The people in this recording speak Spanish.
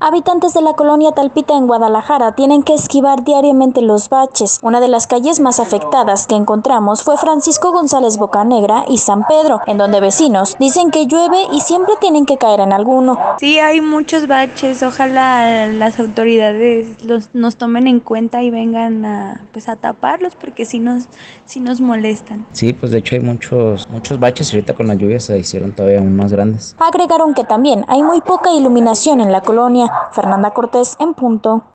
Habitantes de la colonia Talpita en Guadalajara tienen que esquivar diariamente los baches. Una de las calles más afectadas que encontramos fue Francisco González Bocanegra y San Pedro, en donde vecinos dicen que llueve y siempre tienen que caer en alguno. Sí, hay muchos baches. Ojalá las autoridades nos tomen en cuenta y vengan a taparlos porque sí nos molestan. Sí, pues de hecho hay muchos baches y ahorita con las lluvias se hicieron todavía aún más grandes. Agregaron que también hay muy poca iluminación en la colonia. Fernanda Cortés, en punto.